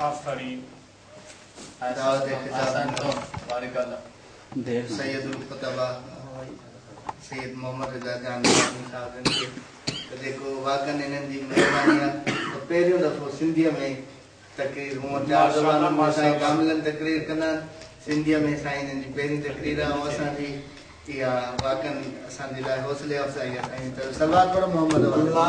आफरीन सैयदुल खुतबा सैयद मोहम्मद रज़ा जान साहब के देखो वाकन इन्हनि जी महिरबानी आहे त पहिरियों दफ़ो सिंधीअ में तकरीर हूअं चार ज़बानुनि में साईं कामिलन तकरीर कंदा सिंधीअ में साईं हिननि जी पहिरीं तकरीर आहे ऐं असांजी इहा वाकन असांजे लाइ हौसले अफ़ज़ाई आहे साईं त सलवात पढ़ो मोहम्मद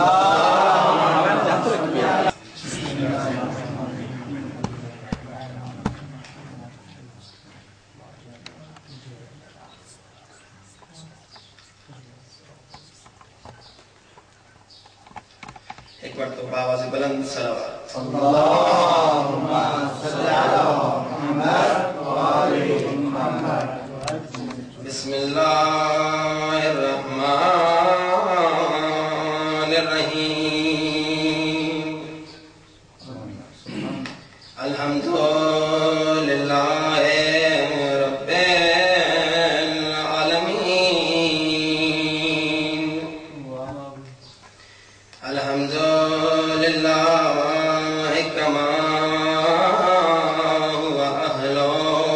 एक बार तो बाबा से बुलंद सलावत अल्लाहुम्मा सल्ली अला मुहम्मद व आलि मुहम्मद बिस्मिल्लाहिर्रहमानिर्रहीम अल्हम्दुलिल्लाहि रब्बिल आलमीन अल्हम्दुलिल्लाहि कमा हुवा अहलो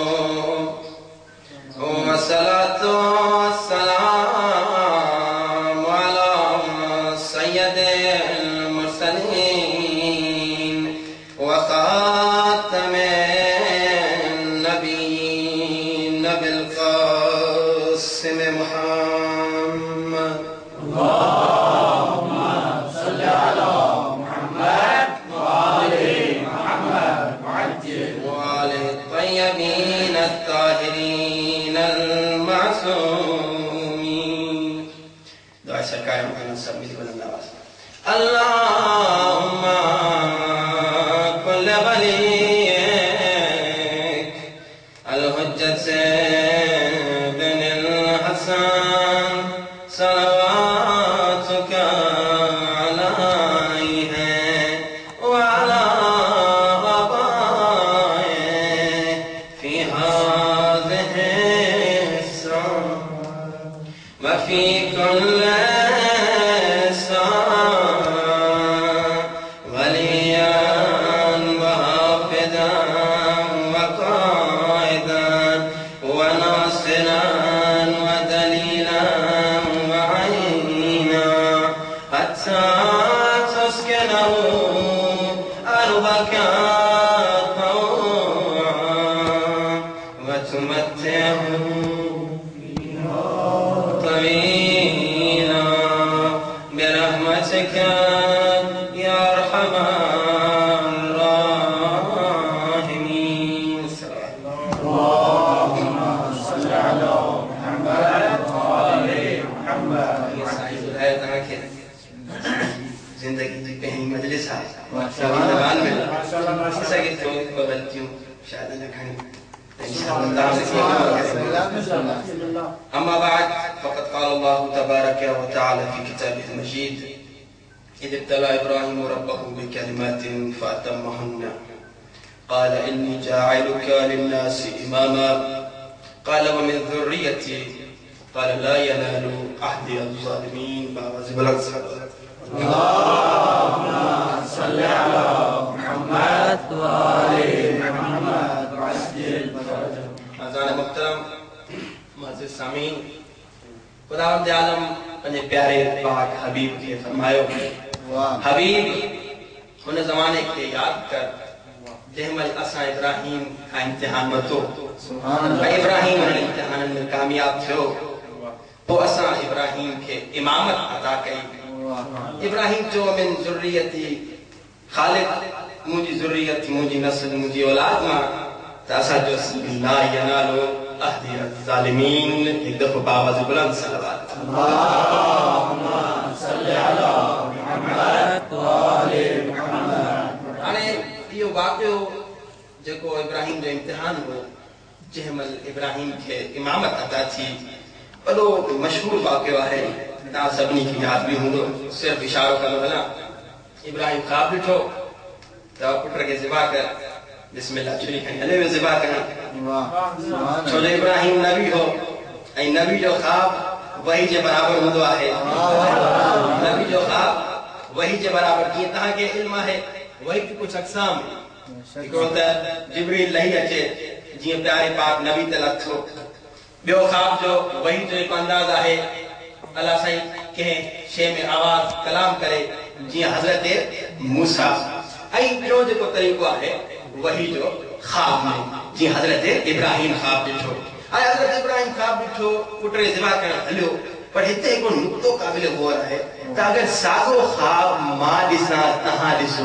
वस्सलातु वस्सलामु अला सय्यदिल मुरसलीन व खातमिन नबिय्यीन बिल क़ासिम मुहम्मद الطيبين الطاهرين المعصومين دعاء سركار محمد صلى الله عليه وسلم اللهم كل وليك الحجة بن الحسن صلواتك عليه وعلى وفي كل ساعة وليا وحافظا وقائدا وناصرا ودليلا وعينا حتى تسكنه أرضك طوعا وتمتعه طويلا برحمتك يا أرحم الراحمين اللهم صل على محمد وآل محمد जिंदगी की पहली मजलिस है माशाअल्लाह ऐसा कि तो गलतियों शायद न खानी أما بعد فقد قال الله تبارك وتعالى في كتابه المجيد إذ ابتلى إبراهيم ربه بكلمات فأتمهن قال إني جاعلك للناس إماما قال ومن ذريتي قال لا ينال عهدي الظالمين اللهم صل على محمد وآل محمد وعجل अज़ान मुहतरम मुअज़्ज़िज़ सामीन खुदावंद आलम अपने प्यारे पाक हबीब के फरमायो हबीब उन ज़माने के याद कर जंहिंमहिल असां इब्राहीम खां इम्तिहान वरितो ऐं इब्राहीम उन इम्तिहाननि में कामयाब थियो पोइ असां इब्राहीम खे इमामत अता कई इब्राहीम जो मिन ज़ुर्रियती ख़ालिद मुंहिंजी ज़ुर्रियत मुंहिंजी नस्ल मुंहिंजी औलाद मां त असांजो ला यनालु अहदी ज़ालिमीन हिकु दफ़ो बावाज़ बुलंद सलवात اللهم صل على محمد وآل محمد हाणे इहो वाक़ियो जेको इब्राहीम जो इम्तिहान हो जंहिंमहिल इब्राहीम खे इमामत अता थी वॾो मशहूरु वाक़ियो आहे तव्हां सभिनी खे यादि बि हूंदो सिर्फ़ु इशारो कंदो हलां इब्राहीम ख़्वाब ॾिठो त पुट खे ज़िबा कर बिस्मिल्लाह छुरी खणी हले वियो ज़िबा करण छो जो इब्राहीम नबी हो ऐं नबी जो ख़्वाब वही जे बराबर हूंदो आहे नबी जो ख़्वाब वही जे बराबर कीअं तव्हांखे इल्म आहे वही की कुछ अक़साम हिकिड़ो त जिब्रील लही अचे जीअं प्यारे पाक नबी ते लथो। ॿियो ख़्वाब जो वही जो हिकु अंदाज़ आहे अल्लाह साईं कंहिं शइ में आवाज़ कलाम करे जीअं हज़रत मूसा। ऐं ॿियो जेको तरीक़ो आहे वही जो ख़्वाब में जीअं हज़रत इब्राहिम ख़्वाब ॾिठो। ऐं हज़रत इब्राहिम ख़्वाब ॾिठो पुट खे ज़िबा करणु हलियो। पर हिते हिकिड़ो नुक़्तो क़ाबिल गौर आहे त अगरि साॻियो ख़्वाब मां ॾिसां तव्हां ॾिसो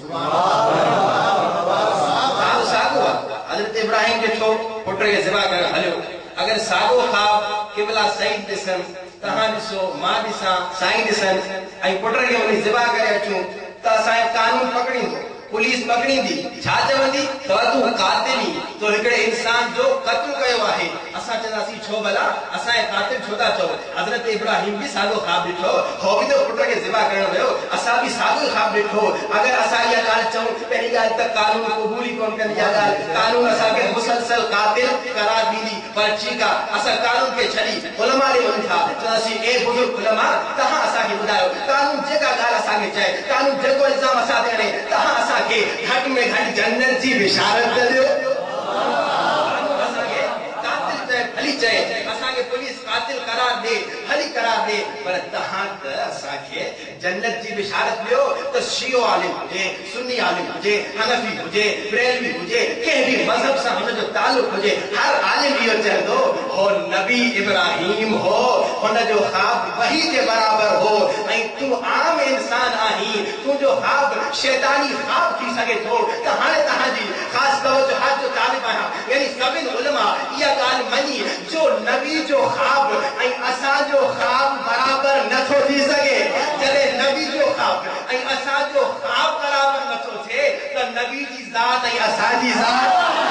साॻियो आहे। हज़रत इब्राहिम ॾिठो पुट खे ज़िबा करणु हलियो। अगर साॻियो ख़्वाब क़िबला सईद ॾिसनि तव्हां ॾिसो मां ॾिसां साईं ॾिसनि ऐं पुट खे वञी ज़िबा करे अचूं त असांजो कानून पकड़ींदो पुलिस पकड़ींदी छा चवंदी त तूं कातिली तो हिकिड़े इंसान जो क़त्ल कयो आहे। असां चवंदासीं छो भला असांजे कातिल छो था चओ। हज़रत इब्राहिम बि साॻियो ख़्वाब ॾिठो हो बि त पुट खे ज़िबा करणु वियो। असां बि साॻियो ख़्वाब ॾिठो। अगरि असां इहा ॻाल्हि चऊं पहिरीं ॻाल्हि त कानून क़बूल ई कोन कंदी इहा ॻाल्हि। कानून असांखे मुसलसल कातिल करार ॾींदी। पर ठीकु आहे असां कानून खे छॾी उलमा ॾे वञूं था चवंदासीं ए बुज़ुर्ग उलमा तव्हां असांखे ॿुधायो कानून जेका ॻाल्हि असांखे चए कानून जेको इल्ज़ाम असां ते हणे तव्हां असांखे घटि में घटि जन्नत जी बिशारत करियो। असांखे कातिल चए भली चए असांखे पुलिस कातिल करार ॾे भली करार ॾे पर तव्हां त असांखे जन्नत जी बिशारत ॾियो। त शियो आलिम हुजे सुन्नी आलिम हुजे हनफी हुजे बरेलवी हुजे कंहिं बि मज़हब सां हुनजो तालुक हुजे हर आलिम इहो चवंदो हो नबी इब्राहिम हो हुनजो ख़्वाब वही जे बराबर हो। ऐं तूं आम इंसान आहीं तुंहिंजो ख़्वाब शैतानी ख़्वाब थी सघे थो। त हाणे तव्हांजी ख़ासि तवजो हज जो तालिब आहियां यानी सभिनी उलमा इहा ॻाल्हि मञी जो नबी जो ख़्वाब ऐं असांजो ख़्वाब बराबर नथो थी सघे। जॾहिं नबी जो ख़्वाब ऐं असांजो ख़्वाब बराबर नथो थिए त नबी जी ज़ात ऐं असांजी ज़ात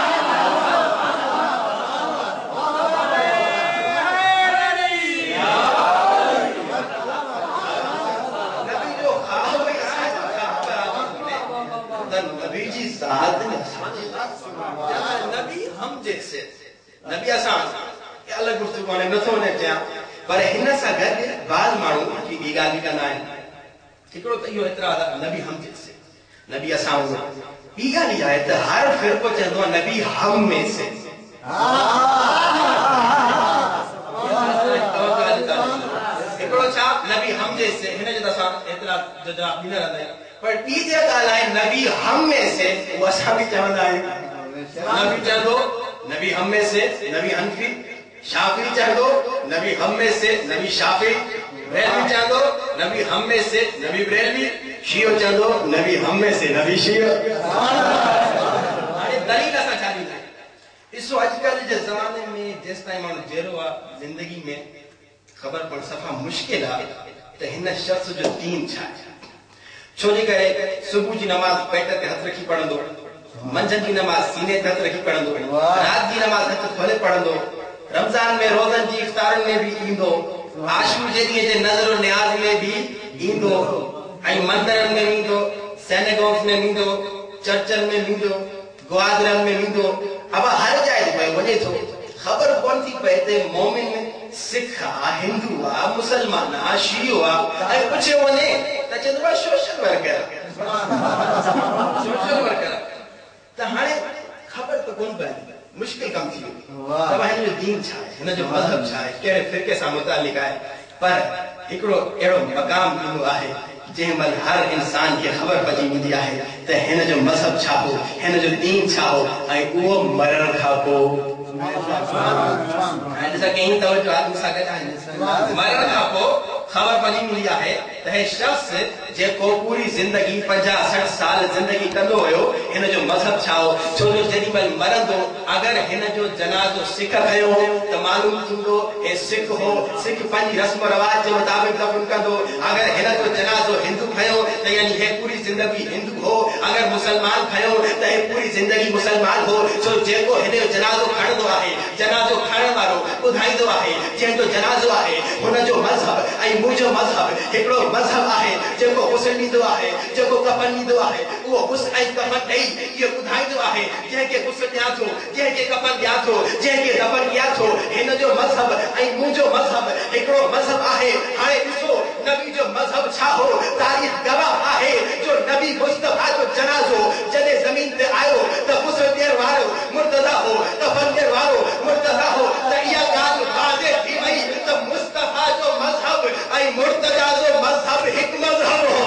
नबी हम जैसे नबी असां अलॻि गुफ़्तगू हाणे नथो वञे चयां पर हिन सां गॾु बाज़ माण्हू ॿी ॻाल्हि बि कंदा आहिनि। हिकिड़ो त इहो एतिराज़ आहे नबी हम जैसे नबी असां ॿी ॻाल्हि इहा आहे त हर फ़िरक़ो चवंदो आहे नबी हम में से। हिकिड़ो छा नबी हम जैसे हिन जो त असां एतिरा जवाब ॾींदा रहंदा आहियूं पर ॿी जे ॻाल्हि आहे नबी हम में से उहा असां बि चवंदा आहियूं। नबी चवंदो नबी हम में से नबी हनफी शाफी चवंदो नबी हम में से नबी शाफी बरेलवी चवंदो नबी हम में से नबी बरेलवी शियो चवंदो नबी हम में से नबी शियो। हाणे दलील असां छा ॾींदा आहियूं ॾिसो अॼुकल्ह जे ज़माने में जेसिताईं माण्हू जहिड़ो आहे ज़िंदगी में ख़बर पण सफ़ा मुश्किल आहे त हिन शख़्स जो दीन छा आहे। छो जे करे सुबुह जी नमाज़ पेट ते हथ रखी पढ़ंदो मंझंदि जी नमाज़ सीने ते हथ रखी पढ़ंदो रात जी नमाज़ हथ खोले पढ़ंदो रमज़ान में रोज़नि जी इफ़्तारनि में बि ईंदो आशूर जे ॾींहं जे नज़र नियाज़ में बि ईंदो ऐं मंदरनि में वेंदो सेनेगॉग्स में वेंदो चर्चनि में वेंदो ग्वादरनि में वेंदो अब हर जाइ ते वञे थो। ख़बर कोन थी पए त मोमिन सिख आहे हिंदू आहे मुसलमान आहे शियो आहे ऐं पुछियो वञे त चवंदो आहे सोशल वर्कर त हाणे ख़बर त कोन पवंदी मुश्किल कम थी वियो त हिन जो दीन छा आहे हिन जो मज़हब छा आहे कहिड़े फ़िरके सां मुतालिक़ आहे। पर हिकिड़ो अहिड़ो मक़ाम ईंदो आहे जंहिं महिल हर इंसान खे ख़बर पइजी वेंदी आहे त हिन जो मज़हब छा हो हिन जो दीन छा हो ऐं उहो मरण खां पोइ मरण खां पोइ ख़बर पइजी वेंदी आहे त हे शख़्स जेको पूरी ज़िंदगी 50-60 साल ज़िंदगी कंदो हुयो हिन जो मज़हब छा हो। छो जो जेॾी महिल मरंदो अगरि हिन जो जनाज़ो सिख खयो त मालूम थींदो हे सिख हो सिख पंहिंजी रस्म रवाज जे मुताबिक़ दफ़न कंदो। अगरि हिन जो जनाज़ो हिंदू खयो त यानी हे पूरी ज़िंदगी हिंदू हो। अगरि मुसलमान खयो त हे पूरी ज़िंदगी मुसलमान हो। छो जेको हिन जो जनाज़ो खणंदो आहे जनाज़ो खणण वारो ॿुधाईंदो आहे जंहिंजो जनाज़ो आहे हुनजो मज़हब ऐं मुंहिंजो मज़हब हिकिड़ो मज़हब आहे जेको गुस्ल ॾींदो आहे जेको कफ़न ॾींदो आहे उहो गुस्ल ऐं कफ़न ॾेई इहो ॿुधाईंदो आहे आहे जंहिंखे गुस्ल ॾियां थो जंहिंखे कफन ॾियां थो जंहिंखे दफ़न कयां थो हिन जो मज़हब ऐं मुंहिंजो मज़हब हिकिड़ो मज़हब आहे हाणे ॾिसो नबी जो मज़हब छा हो तारीख़ गवाह आहे जो नबी मुस्तफ़ा जो जनाज़ो जॾहिं ज़मीन ते आयो त गुस्ल ॾियण वारो मुर्तज़ा हो कफन ॾियण वारो मुर्तज़ा हो त इहा ॻाल्हि वाज़े थी वई त मुस्तफ़ा जो मज़हब ऐं मुर्तज़ा जो मज़हब हिकु मज़हब हो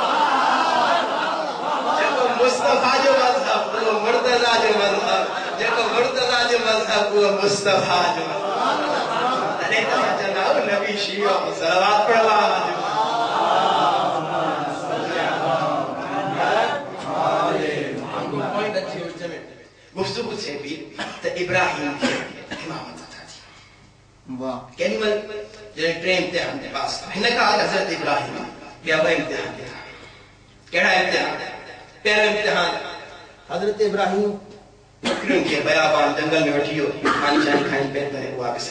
मुस्तफ़ा जो मज़हब वो मुर्तज़ा जो मज़हब जेको मुर्तज़ा जो मज़हब वो मुस्तफ़ा जो अरे तव्हां चवंदा नबी शियो सलावत पढ़वा पॉइंट अच्छी हो जमे गुफ्तगू से भी तो इब्राहिम की इमामत था जी वाह केनीमल जे ट्रेन ते हमने पास हिन का हज़रत इब्राहिम या वो इम्तिहान था केड़ा इम्तिहान पहला इम्तिहान हजरत इब्राहिम बकरियों के बयाबान जंगल में वठियो पानी शानी खाई पेट भरे वापस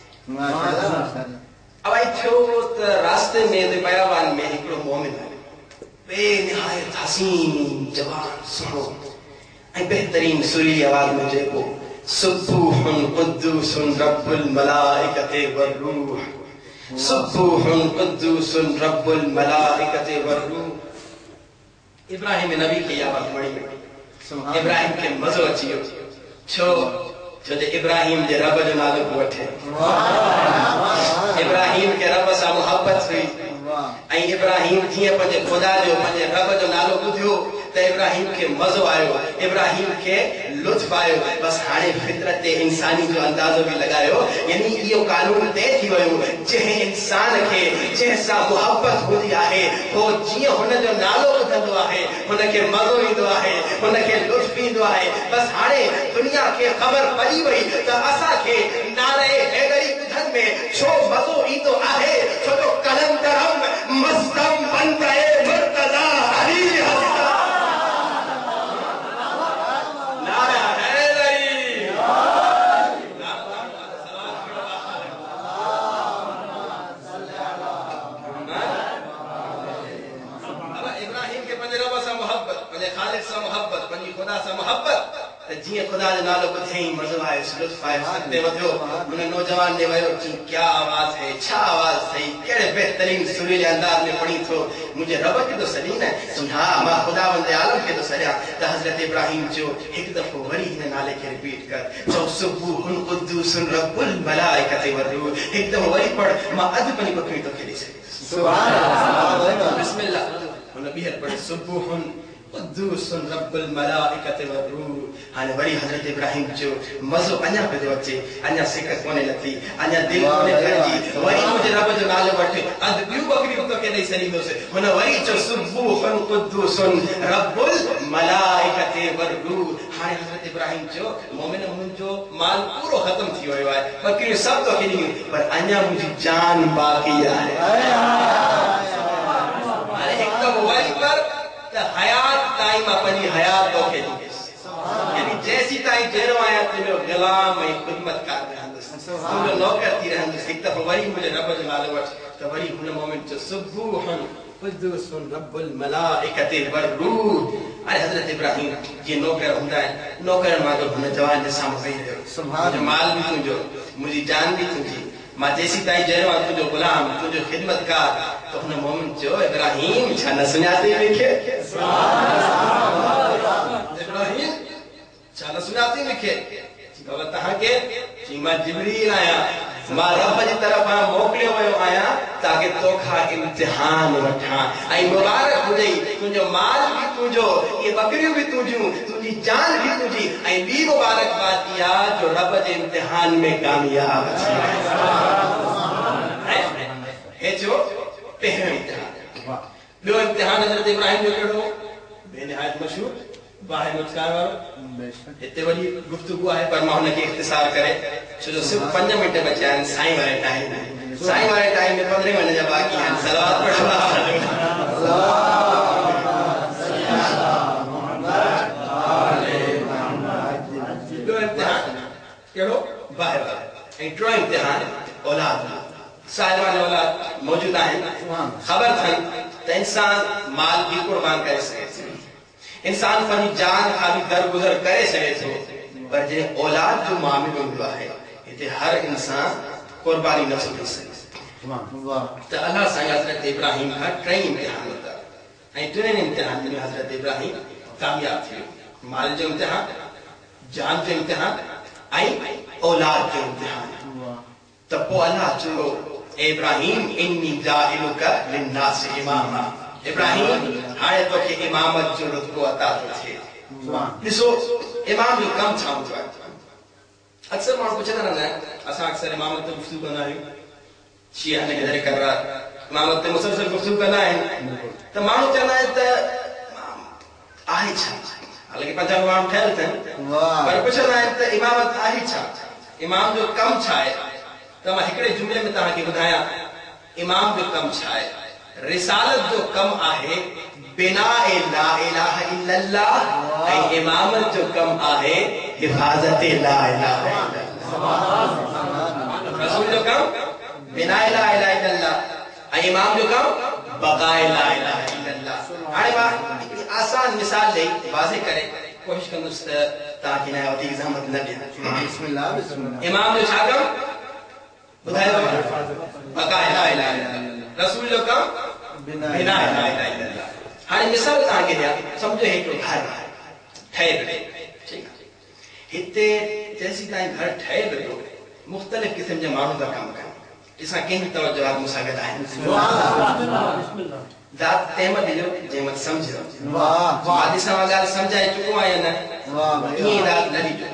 अब आई थियो त रास्ते में ते बयाबान में हिकड़ो मोमिन बेनिहायत हसीन जवान सुनो ऐं बेहतरीन सुरीली आवाज में जेको सुब्बुहुन कुद्दूसुन रब्बुल मलाइकति वरूह सुब्बुहुन कुद्दूसुन रब्बुल मलाइकति वरूह इब्राहिम नबी की आवाज बड़ी इब्राहिम के मज़ो अची वियो छो जे इब्राहिम जे रब जो नालो वठे इब्राहिम के रब सां मोहब्बत हुई ऐं इब्राहिम जीअं पंहिंजे ख़ुदा जो पंहिंजे रब जो नालो ॿुधियो त इब्राहिम के मज़ो आयो इब्राहिम के लुत्फ आयो बस हाणे फितरत ते इंसानी जो अंदाज़ो भी लगायो यानी इहो कानून तय थी वियो जंहिं इंसान खे जंहिं सां मोहब्बत हूंदी आहे हो जीअं हुन जो नालो ॿुधंदो आहे हुनखे मज़ो ईंदो आहे हुनखे लुत्फ ईंदो आहे बस हाणे दुनिया खे ख़बर पई वई त असांखे नारे हैदरी ॿुधण में छो मज़ो ईंदो आहे छो जो कलंदरम मस्तम बनते मुर्तज़ा अली जीअं ख़ुदा जो नालो ॿुधई मज़ो आयो लुत्फ आयो अॻिते वधियो हुन नौजवान ने वयो क्या आवाज़ है छा आवाज़ अथई कहिड़े बहितरीन सुरीले अंदाज़ में पढ़ी थो मुंहिंजे रब खे थो सॾी न हा मां ख़ुदावंद आलम खे थो सॾियां त हज़रत इब्राहिम चयो हिकु दफ़ो वरी हिन नाले खे रिपीट कर चओ सुब्बुहुन कुद्दूसुन रब्बुल मलाइकति वरूह हिकु दफ़ो वरी पढ़ मां अधु पंहिंजी बकरी थो खेॾी सघां सुभान अल्लाह बिस्मिल्लाह हुन ॿीहर पढ़ सुब्बुहुन कुद्दूसुन रब्बुल मलाइकति वरूह हाणे वरी हज़रत इब्राहिम जो मज़ो अञा पियो अचे अञा सिक कोने लथी अञा दिल कोने ठहिजी वरी मुंहिंजे रब जो नालो वठि अधु ॿियूं बकरियूं तोखे ॾेई छॾींदुसि हुन वरी चयो सुब्बुहुन कुद्दूसुन रब्बुल मलाइकति वरूह हाणे हज़रत इब्राहिम चयो मोमिन मुंहिंजो माल पूरो ख़त्म थी वियो आहे बकरियूं सभु तोखे ॾिनियूं पर अञा मुंहिंजी जान बाक़ी आहे हाणे हिकु दफ़ो वरी पर हयात ताई मां पंहिंजी हयात तोखे ॾींदुसि यानी जैसी ताई जहिड़ो आहियां तुंहिंजो ग़ुलाम ऐं ख़िदमतकार रहंदुसि तुंहिंजो नौकर थी रहंदुसि हिकु दफ़ो वरी मुंहिंजे रब जो नालो वठ त वरी हुन मोमेंट चयो सुब्बुहुन कुद्दूसुन रब्बुल मलाइकति वरूह अरे हज़रत इब्राहिम जीअं नौकर हूंदा आहिनि नौकरनि मां हुन जवान जे साम्हूं वेही रहियो मुंहिंजो माल बि तुंहिंजो मुंहिंजी जान बि तुंहिंजी मां जेसी ताईं जहिड़ो आहियां तुंहिंजो ग़ुलाम तुंहिंजो ख़िदमतकार त हुन मोमिन चयो इब्राहिम छा न सुञाते मूंखे इब्राहिम छा न सुञाते मूंखे बाबा तव्हांखे मां जिब्रील आहियां मां रब जी तरफ़ां मोकिलियो वियो आहियां ताकि तोखां इम्तिहान वठां ऐं मुबारक हुजई तुंहिंजो माल बि तुंहिंजो इहे बकरियूं बि तुंहिंजियूं तुंहिंजी जान बि तुंहिंजी ऐं ॿी मुबारकबाद इहा जो रब जे इम्तिहान में कामयाब थी हे जो पहिरियों इम्तिहान ॿियो इम्तिहान हज़रत इब्राहिम जो कहिड़ो बेनिहायत मशहूर बाहि मुस्कान वारो हिते वॾी गुफ्तगू आहे पर मां हुनखे इख़्तिसार करे छो जो सिर्फ़ु 5 मिंट बचिया आहिनि साईं वारे टाइम में 15 मिनट जा बाक़ी आहिनि सलावत पढ़ो ॿियो इम्तिहान कहिड़ो बाहि वारो ऐं टियों इम्तिहान औलाद साहिबान औलाद मौजूद आहिनि ख़बर अथनि त इंसान माल बि क़ुर्बान करे सघे थो इंसान पंहिंजी जान खाली दरगुजर करे सके थो, पर जे औलाद जो मामलो हूंदो आहे हिते हर इंसान कुर्बानी न थो ॾेई सघे। त अल्लाह साईं हज़रत इब्राहिम खां 3 इम्तिहान वरिता ऐं 3 इम्तिहान में हज़रत इब्राहिम कामयाब थियो। माल जो इम्तिहान, जान जो इम्तिहान ऐं औलाद जो इम्तिहान। त पोइ अल्लाह चयो इब्राहिम इन्नी जाइलुका लिन्नास इमामा। इब्राहिम हाणे तोखे इमामत जो रुतबो अता थो थिए। ॾिसो इमाम जो कम छा हूंदो आहे। अक्सर माण्हू पुछंदा रहंदा आहिनि, असां अक्सर इमामत ते गुफ्तगू कंदा आहियूं, शिया ने किधर कर रहा इमामत ते मुसलसल गुफ्तगू कंदा आहिनि, त माण्हू चवंदा आहिनि त आहे छा, हालांकि 50 माण्हू ठहियल अथनि, पर पुछंदा आहिनि त इमामत आहे छा, इमाम जो कम छा आहे। त मां हिकिड़े जुमले में तव्हांखे ॿुधायां इमाम जो कम छा आहे। रिसालत जो कम आहे बिनाए ला इलाहा इल्लल्लाह ऐं इमामत जो कम आहे हिफाज़त ला इलाहा इल्लल्लाह। रसूल जो कम बिनाए ला इलाहा इल्लल्लाह ऐं इमाम जो कम बक़ाए ला इलाहा इल्लल्लाह। हाणे मां हिकिड़ी आसान मिसाल ॾेई वाज़े करे कोशिशि कंदुसि त तव्हांखे हिन वधीक ज़हमत न ॾियां। बिस्मिल्लाह बिस्मिल्लाह। इमाम जो छा कम ॿुधायो, बक़ाए ला इलाहा इल्लल्लाह। रसूल जो कम बिनाए ला इलाहा इल्लल्लाह। हाणे मिसाल तव्हांखे ॾियां, सम्झो हिकिड़ो घर ठहे पियो, ठीकु आहे, हिते जेसीं ताईं घर ठहे पियो मुख़्तलिफ़ क़िस्म जे माण्हू था कमु कनि। ॾिसां कंहिं तवजो आहे मूंसां गॾु आहिनि। दाद तंहिं ॾिजो जंहिं महिल सम्झो। मां ॾिसां ॻाल्हि सम्झाए चुको आहियां न, ईअं दाद न ॾिजो।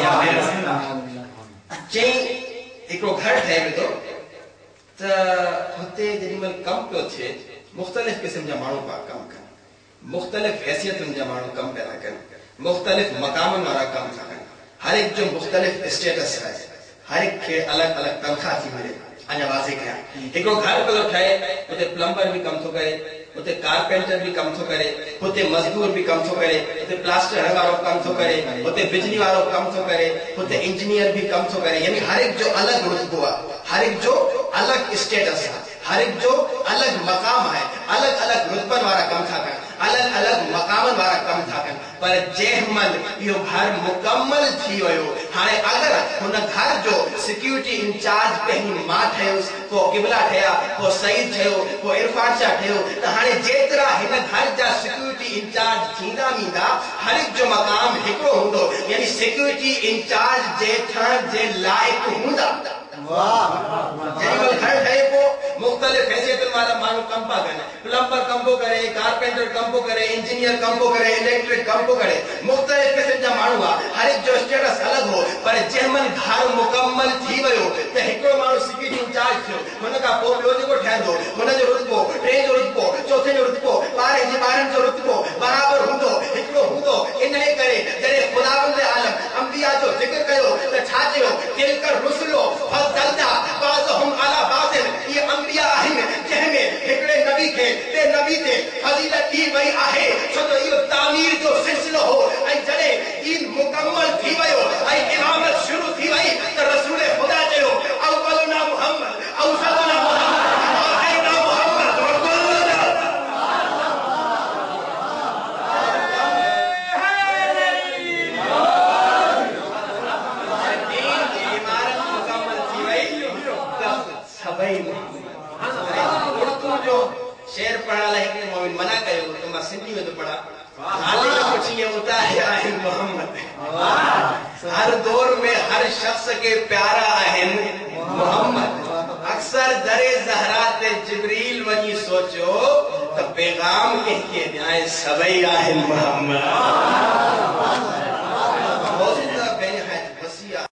चई हिकिड़ो घर ठहे पियो त हुते जेॾीमहिल कमु पियो थिए मुख़्तलिफ़ क़िस्म जा माण्हू पिया कमु कनि, मुख़्तलिफ़ हैसियतुनि जा माण्हू कमु पिया कनि, मुख़्तलिफ़ मक़ामनि वारा कमु था कनि। हर एक जो मुख़्तलिफ़ स्टेटस है, हर एक खे अलग अलग तनख़्वाह थी मिले। अञा वाज़े कयां, हिकिड़ो घर पियो ठहे, हुते प्लम्बर भी कम थो करे, हुते कारपेंटर भी कम थो करे, हुते मज़दूर भी कम थो करे, हुते प्लास्टर वारो कम थो करे, हुते बिजली वारो कम थो करे, हुते इंजीनियर भी कम थो करे। यानी हर एक जो अलग रुतबो आहे, हर एक जो अलग स्टेटस है, हर एक जो अलग मकाम है, अलग अलग रुतबन वारा कम था कनि, अलग अलग मकामन वारा कम था कनि। पर जंहिंमहिल इहो घर मुकम्मल थी वियो, हाणे अगर हुन घर जो सिक्योरिटी इंचार्ज पहिरीं मां ठहियुसि, पोइ क़िबला ठहिया, पोइ सईद ठहियो, पोइ इरफान शाह ठहियो, त हाणे जेतिरा हिन घर जा सिक्योरिटी इंचार्ज थींदा वेंदा हर एक जो मकाम हिकिड़ो हूंदो। यानी सिक्योरिटी इंचार्ज जे ठहण जे लाइक़ हूंदा। जेॾीमहिल घर ठहे पोइ मुख़्तलिफ़ हैसियतुनि वारा माण्हू कम पिया कनि, प्लम्बर कम पियो करे, कारपेंटर कम पियो करे, इंजीनियर कम पियो करे, इलेक्ट्रिक कम पियो करे, मुख़्तलिफ़ क़िस्म जा माण्हू आहे, हर एक जो स्टेटस अलॻि हो। पर जंहिंमहिल घर मुकम्मल थी वियो त हिकिड़ो माण्हू सिक्योरिटी इंचार्ज थियो, हुन खां पोइ ॿियो जेको ठहंदो हुनजो रुतबो, टे जो रुतबो, चौथे जो रुतबो, ॿारहें जे ॿारनि जो रुतबो बराबरि हूंदो, हिकिड़ो हूंदो। इन करे जॾहिं ख़ुदावंद आलम अंबिया जो ज़िक्र कयो त छा चयो, तिलकर रुसुलो फज़लना बाज़ुहुम अला बाज़िन। ये अंबिया आहिनि जंहिंमें हिकिड़े नबी खे ॿिए नबी ते फज़ीलत ॾी वई आहे, छो त इहो तामीर जो सिलसिलो हो। ऐं जॾहिं दीन मुकम्मल थी वियो ऐं इमामत शुरू थी वई त रसूल ख़ुदा चयो अव्वलुना मुहम्मद, अव्सतुना मुहम्मद, आखिरुना मुहम्मद, वकुल्लुना। इमारत मुकम्मल थी वई त सभई उर्दू जो शेर पढ़ण लाइ हिकिड़े मोमिन मना कयो त मां सिंधी में थो पढ़ां। कुछ ये होता है मोहम्मद, हर दौर में हर शख्स के प्यारा आहिन मोहम्मद। अक्सर दरे ज़हरा ते जिब्रील वञी सोचो त पैगाम कंहिंखे ॾियाए, सभई आहिन मोहम्मद।